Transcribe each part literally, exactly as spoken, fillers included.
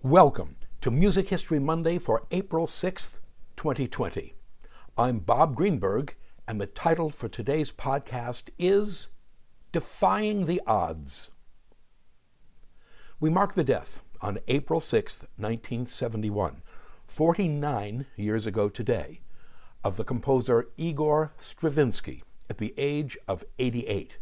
Welcome to Music History Monday for April sixth, twenty twenty. I'm Bob Greenberg, and the title for today's podcast is Defying the Odds. We mark the death on April sixth, nineteen seventy-one, forty-nine years ago today, of the composer Igor Stravinsky at the age of eighty-eight.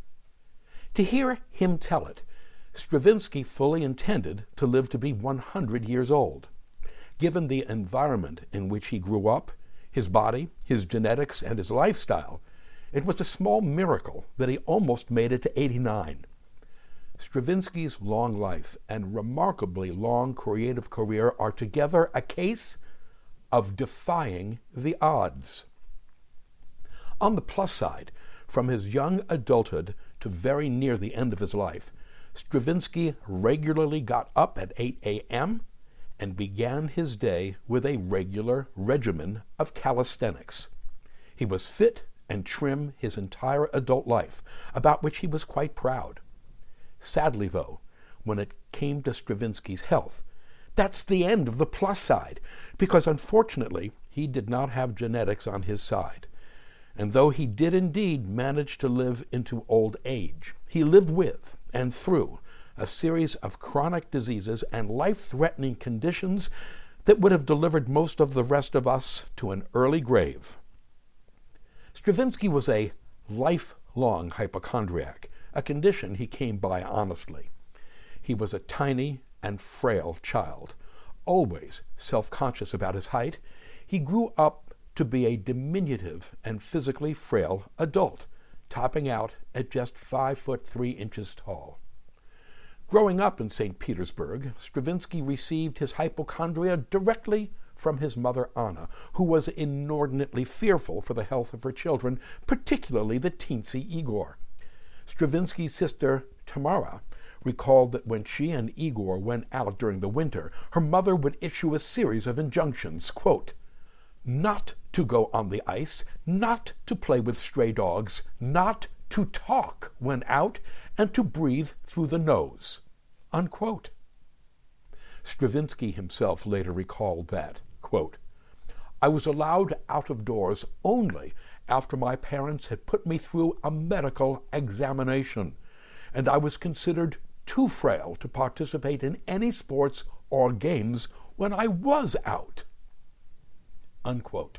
To hear him tell it, Stravinsky fully intended to live to be one hundred years old. Given the environment in which he grew up, his body, his genetics, and his lifestyle, it was a small miracle that he almost made it to eighty-nine. Stravinsky's long life and remarkably long creative career are together a case of defying the odds. On the plus side, from his young adulthood to very near the end of his life, Stravinsky regularly got up at eight a.m. and began his day with a regular regimen of calisthenics. He was fit and trim his entire adult life, about which he was quite proud. Sadly, though, when it came to Stravinsky's health, that's the end of the plus side, because unfortunately he did not have genetics on his side. And though he did indeed manage to live into old age, he lived with and through a series of chronic diseases and life-threatening conditions that would have delivered most of the rest of us to an early grave. Stravinsky was a lifelong hypochondriac, a condition he came by honestly. He was a tiny and frail child, always self-conscious about his height. He grew up to be a diminutive and physically frail adult, topping out at just five foot three inches tall. Growing up in Saint Petersburg, Stravinsky received his hypochondria directly from his mother Anna, who was inordinately fearful for the health of her children, particularly the teensy Igor. Stravinsky's sister Tamara recalled that when she and Igor went out during the winter, her mother would issue a series of injunctions, quote, not to go on the ice, not to play with stray dogs, not to talk when out, and to breathe through the nose, unquote. Stravinsky himself later recalled that, quote, I was allowed out of doors only after my parents had put me through a medical examination, and I was considered too frail to participate in any sports or games when I was out, unquote.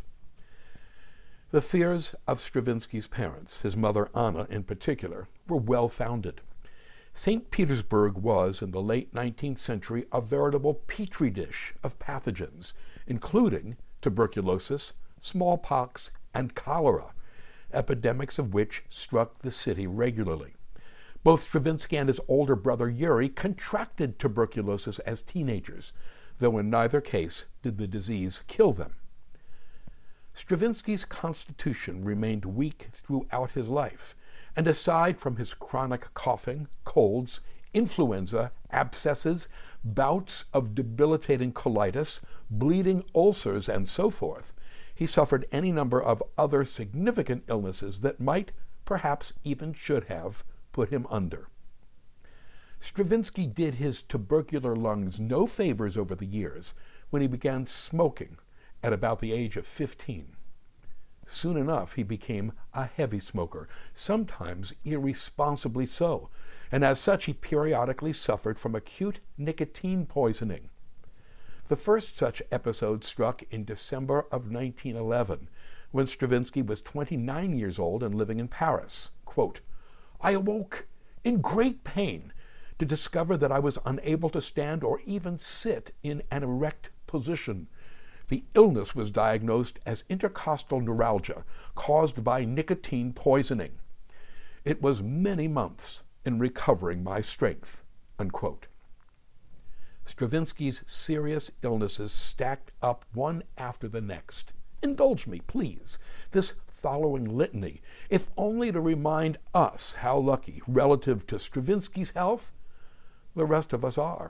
The fears of Stravinsky's parents, his mother Anna in particular, were well-founded. Saint Petersburg was, in the late nineteenth century, a veritable petri dish of pathogens, including tuberculosis, smallpox, and cholera, epidemics of which struck the city regularly. Both Stravinsky and his older brother Yuri contracted tuberculosis as teenagers, though in neither case did the disease kill them. Stravinsky's constitution remained weak throughout his life, and aside from his chronic coughing, colds, influenza, abscesses, bouts of debilitating colitis, bleeding ulcers, and so forth, he suffered any number of other significant illnesses that might, perhaps even should have, put him under. Stravinsky did his tubercular lungs no favors over the years when he began smoking at about the age of fifteen. Soon enough, he became a heavy smoker, sometimes irresponsibly so, and as such he periodically suffered from acute nicotine poisoning. The first such episode struck in December of nineteen eleven, when Stravinsky was twenty-nine years old and living in Paris. Quote, I awoke in great pain to discover that I was unable to stand or even sit in an erect position. The illness was diagnosed as intercostal neuralgia caused by nicotine poisoning. It was many months in recovering my strength, unquote. Stravinsky's serious illnesses stacked up one after the next. Indulge me, please, this following litany, if only to remind us how lucky, relative to Stravinsky's health, the rest of us are.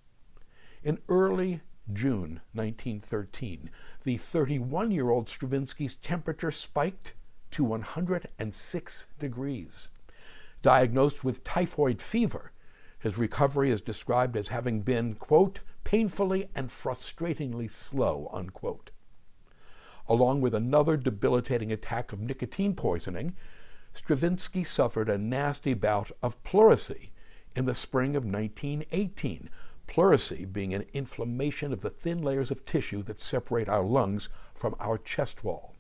In early June nineteen thirteen, the thirty-one-year-old Stravinsky's temperature spiked to one hundred six degrees. Diagnosed with typhoid fever, his recovery is described as having been, quote, painfully and frustratingly slow, unquote. Along with another debilitating attack of nicotine poisoning, Stravinsky suffered a nasty bout of pleurisy in the spring of nineteen eighteen, pleurisy being an inflammation of the thin layers of tissue that separate our lungs from our chest wall.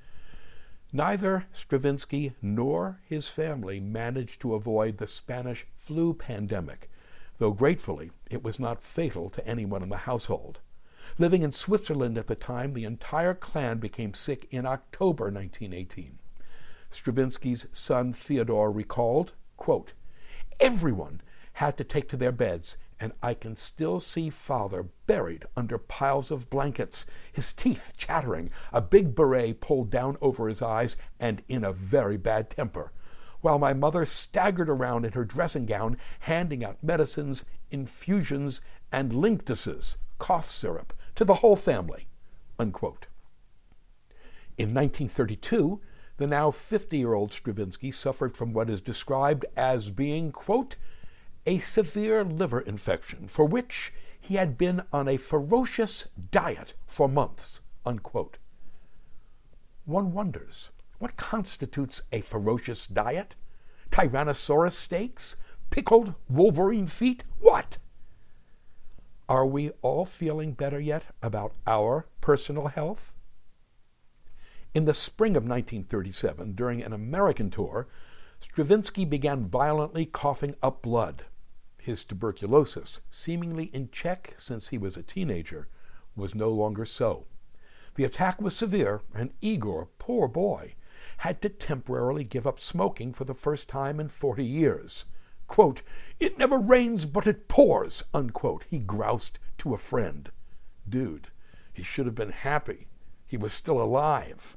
Neither Stravinsky nor his family managed to avoid the Spanish flu pandemic, though gratefully it was not fatal to anyone in the household. Living in Switzerland at the time, the entire clan became sick in October nineteen eighteen. Stravinsky's son Theodore recalled, quote, "Everyone had to take to their beds, and I can still see Father buried under piles of blankets, his teeth chattering, a big beret pulled down over his eyes, and in a very bad temper, while my mother staggered around in her dressing gown, handing out medicines, infusions, and linctuses, cough syrup, to the whole family," unquote. In nineteen thirty-two, the now fifty-year-old Stravinsky suffered from what is described as being, quote, "a severe liver infection for which he had been on a ferocious diet for months," unquote. One wonders, what constitutes a ferocious diet? Tyrannosaurus steaks? Pickled wolverine feet? What? Are we all feeling better yet about our personal health? In the spring of nineteen thirty-seven, during an American tour, Stravinsky began violently coughing up blood. His tuberculosis, seemingly in check since he was a teenager, was no longer so. The attack was severe, and Igor, poor boy, had to temporarily give up smoking for the first time in forty years. Quote, "It never rains but it pours," unquote, he groused to a friend. Dude, he should have been happy. He was still alive.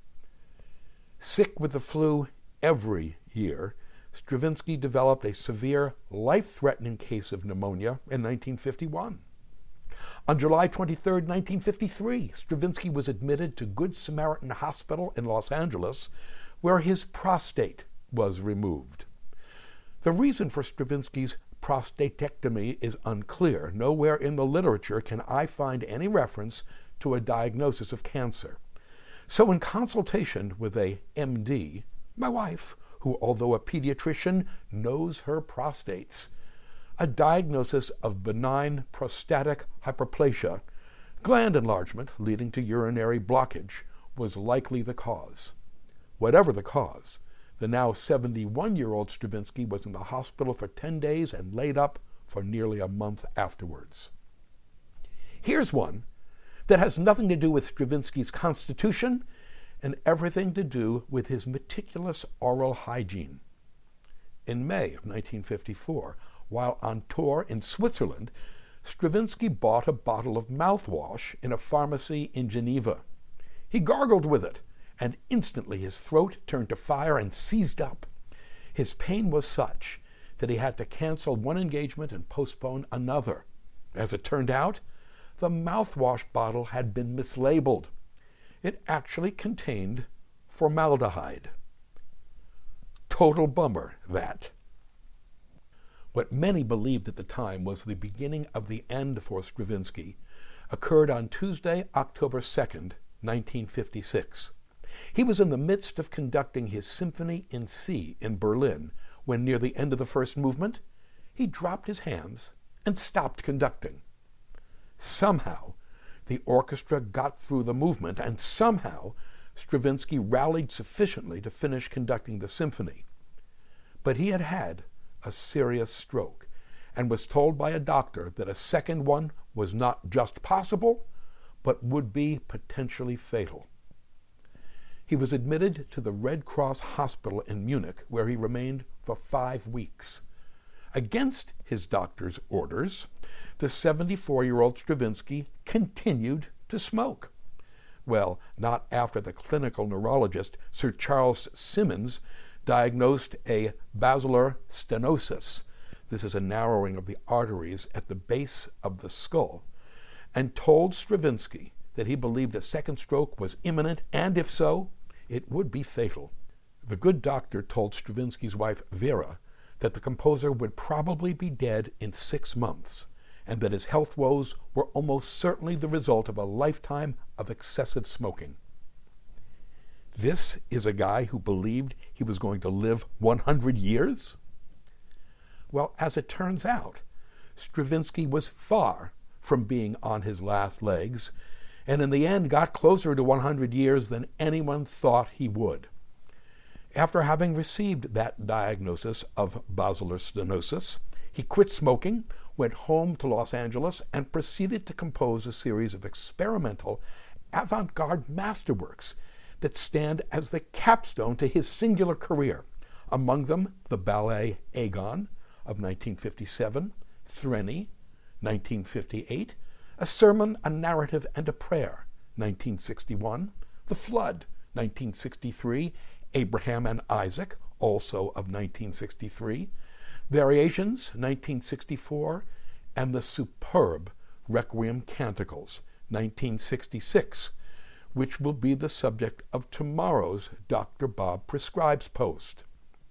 Sick with the flu every year, Stravinsky developed a severe, life-threatening case of pneumonia in nineteen fifty-one. On July twenty-third, nineteen fifty-three, Stravinsky was admitted to Good Samaritan Hospital in Los Angeles, where his prostate was removed. The reason for Stravinsky's prostatectomy is unclear. Nowhere in the literature can I find any reference to a diagnosis of cancer. So in consultation with a M D, my wife, who, although a pediatrician, knows her prostates, a diagnosis of benign prostatic hyperplasia, gland enlargement leading to urinary blockage, was likely the cause. Whatever the cause, the now seventy-one-year-old Stravinsky was in the hospital for ten days and laid up for nearly a month afterwards. Here's one that has nothing to do with Stravinsky's constitution and everything to do with his meticulous oral hygiene. In May of nineteen fifty-four, while on tour in Switzerland, Stravinsky bought a bottle of mouthwash in a pharmacy in Geneva. He gargled with it, and instantly his throat turned to fire and seized up. His pain was such that he had to cancel one engagement and postpone another. As it turned out, the mouthwash bottle had been mislabeled. It actually contained formaldehyde. Total bummer, that. What many believed at the time was the beginning of the end for Stravinsky occurred on Tuesday, October second, nineteen fifty-six. He was in the midst of conducting his Symphony in C in Berlin when, near the end of the first movement, he dropped his hands and stopped conducting. Somehow, the orchestra got through the movement, and somehow Stravinsky rallied sufficiently to finish conducting the symphony. But he had had a serious stroke and was told by a doctor that a second one was not just possible, but would be potentially fatal. He was admitted to the Red Cross Hospital in Munich, where he remained for five weeks. Against his doctor's orders, the seventy-four-year-old Stravinsky continued to smoke. Well, not after the clinical neurologist Sir Charles Simmons diagnosed a basilar stenosis. This is a narrowing of the arteries at the base of the skull, and told Stravinsky that he believed a second stroke was imminent, and if so, it would be fatal. The good doctor told Stravinsky's wife Vera that the composer would probably be dead in six months, and that his health woes were almost certainly the result of a lifetime of excessive smoking. This is a guy who believed he was going to live one hundred years? Well, as it turns out, Stravinsky was far from being on his last legs, and in the end got closer to one hundred years than anyone thought he would. After having received that diagnosis of basilar stenosis, he quit smoking, went home to Los Angeles, and proceeded to compose a series of experimental, avant-garde masterworks that stand as the capstone to his singular career, among them the ballet Agon of nineteen fifty-seven, Threnny, nineteen fifty-eight, A Sermon, a Narrative, and a Prayer, nineteen sixty-one, The Flood, nineteen sixty-three, Abraham and Isaac, also of nineteen sixty-three, Variations, nineteen sixty-four, and the superb Requiem Canticles, nineteen sixty-six, which will be the subject of tomorrow's Doctor Bob Prescribes post.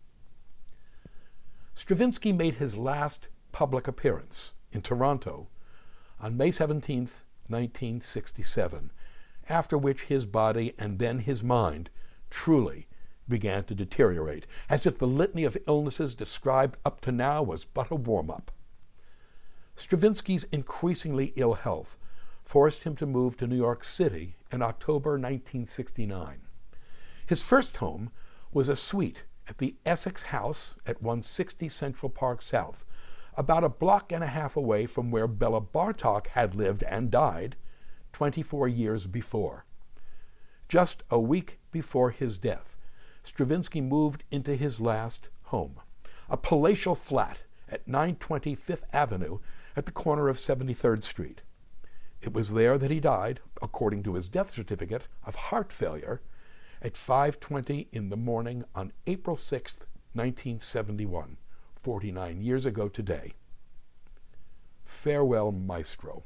Stravinsky made his last public appearance in Toronto on May seventeenth, nineteen sixty-seven, after which his body and then his mind truly began to deteriorate, as if the litany of illnesses described up to now was but a warm-up. Stravinsky's increasingly ill health forced him to move to New York City in October nineteen sixty-nine. His first home was a suite at the Essex House at one sixty Central Park South, about a block and a half away from where Bela Bartok had lived and died twenty-four years before. Just a week before his death, Stravinsky moved into his last home, a palatial flat at nine twenty Fifth Avenue at the corner of seventy-third Street. It was there that he died, according to his death certificate, of heart failure at five twenty in the morning on April sixth, nineteen seventy-one, forty-nine years ago today. Farewell, Maestro.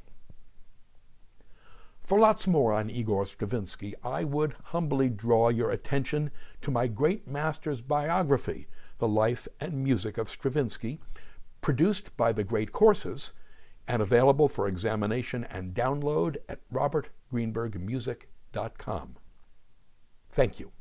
For lots more on Igor Stravinsky, I would humbly draw your attention to my great master's biography, The Life and Music of Stravinsky, produced by The Great Courses and available for examination and download at robert greenberg music dot com. Thank you.